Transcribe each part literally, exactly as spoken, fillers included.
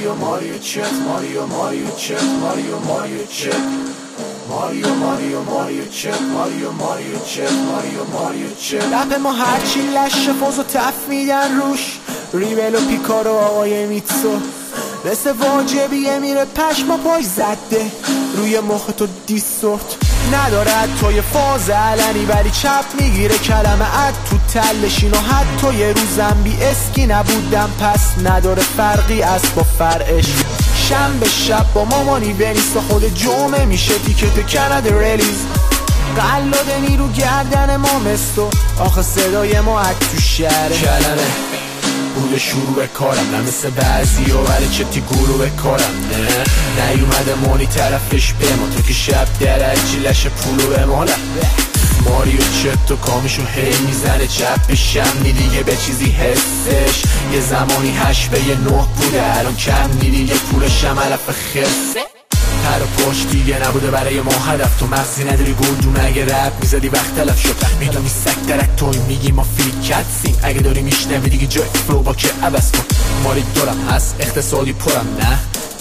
ماریو ماریو چت ماریو ماریو چت ماریو ماریو چت ماریو ماریو ماریو چت ماریو ماریو چت ماریو ماریو چت لب ما هرچی لشه فوز و تف میدن روش ریبل و پیکارو آقای میتسو مثل واجبیه میره پشما پای زده روی مخ تو دیسورت ندارد توی فاز علنی ولی چپ میگیره کلمه اد تو تلشین و حتی یه روزم بی اسکی نبودم پس نداره فرقی از با فرعش شنبه شب با مامانی ونیس و خود جمعه میشه تیکت کند ریلیز قلاده نیرو گردن ما مستو آخه صدای ما اد تو شهره کلمه بوده شروع کارم نه مثل بعضی و ولی چتی گروه کارم نه نیومده مانی طرفش به ما تو که شب درجی لشه پولو به مالم ماریو چت و کامشو هی میزنه چپ بشم دیگه به چیزی حسش یه زمانی هشت به یه نه بوده الان کم دیگه پولشم علف خسه هر پشت دیگه نبوده برای ما هدف تو مغزی نداری گلدون اگه رپ میزدی وقت تلف شد میدونی سک درک توی میگی ما فیکت سیم اگه داری میشنوی دیگه جای فلو با که عوض کن ماری دارم هست اقتصادی پرم نه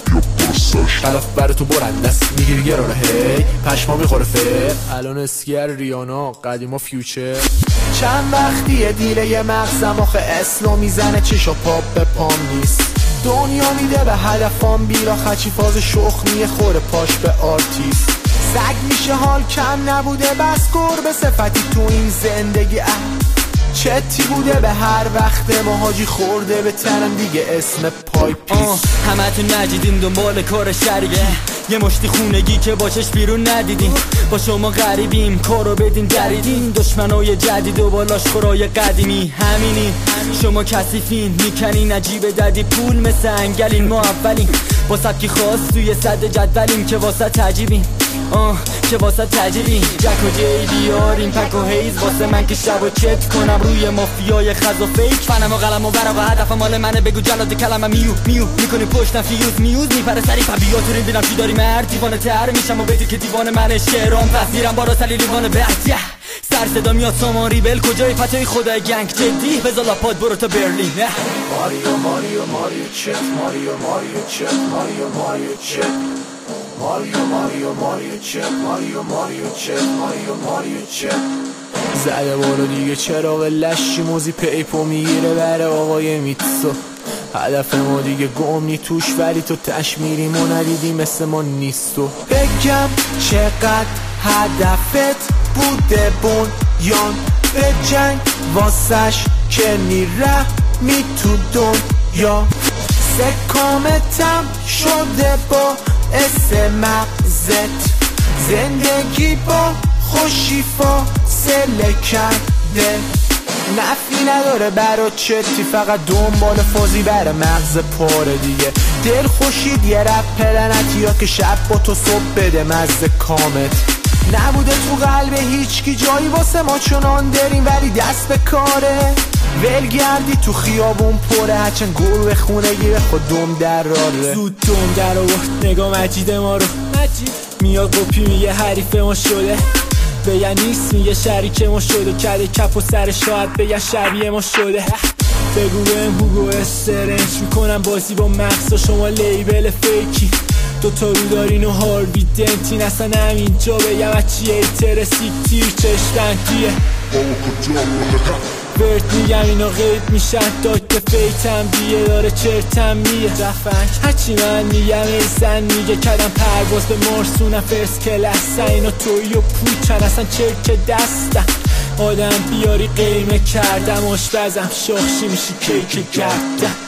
خلاف برای تو برنده است میگیری گرانه هی پشما میخوره فر الان اسگر ریانا قدیما فیوچر چند وقتیه دیله یه مغزم آخه اسلو میزنه چشا پاپ به پام نیست دنیا میده به هدفان بیرا خچی فاز شخ میخوره پاش به آرتیست سگ میشه حال کم نبوده بس گربه صفتی تو این زندگی اه چتی بوده به هر وقت ما حاجی خورده به تنم دیگه اسم پای پیس همه تو نجیدیم دنبال کار شریکی یه مشتی خونگی که باشش بیرون ندیدیم با شما غریبیم کارو بدین دریدین دشمنای جدید و بالاش خورای قدیمی همینی شما کثیفین میکنین عجیب ددی پول مثل انگلین ما اولین با سبکی خاص توی صد جدولیم که واسه تجیبیم آه که واسه تجیبیم جک و جی بیاریم پک و هیز واسه من که شب و چت کنم روی مافیای خز و فیک فنم و قلم و ورق و هدف مال منه بگو جلاد کلمه میو میو میکنی پشتم فیوز میوز میپره سری فبیات رو بینم چی داری مرد دیوانه تر میشم و بدی که دیوانه منه شعرام پس میرم بارا سلی لیوانه بحثیه سر صدا میاد سامان ریبل کجای فتای خدای گنگ جدی بذار لاپاد برو تا برلین ماریو ماریو ماریو چت ماریو ماریو چت ماریو ماریو چت ماریو ماریو ماریو چت ماریو ماریو چت ماریو ماریو چت زده بارو دیگه چراغ لشی موزی پیپو میگیره بره آقای میتسو هدف ما دیگه گم نی توش ولی تو تش میریم و ندیدی مثل ما نیستو بگم چقدر هدفت بوده بنیان به جنگ واسش که نیره می تو دنیا سکامتم شده با اسم مغزت زندگی با خوشی فاصله کرده نفی نداره برا چتی فقط دنبال فازی بره مغز پاره دیگه دل خوشید یه رپ پلنتی یا که شب با تو صبح بده مزه کامت نبوده تو قلب هیچکی جایی واسه ما چنان داریم ولی دست به کاره ولگردی تو خیابون پره هرچند گروه خونگی به خود دم در راره زود دم در آورد نگاه مجید ما رو مجید میاد قپی میگه حریف ما شده بگن نیست میگه شریک ما شده کرده کپ و سر شاید بگن شبیه ما شده بگو بهم هوگو استرنج میکنم بازی با مغز و شما لیبل فیکی دوتا رو دارین و هاروی دنتین اصلا همینجا بگم از چیه ترسیک تیر چشتنگیه برد میگم اینا غیب میشن داک فیتم بیه داره چرتم میه رفنگ هرچی من میگم ایزن میگه کردم پرواز به مرسونم فرس کلسن اینا توی و پوچن اصلا چرک دستم آدم بیاری قیمه کردم آشپزم شاخشی میشی کیک کردم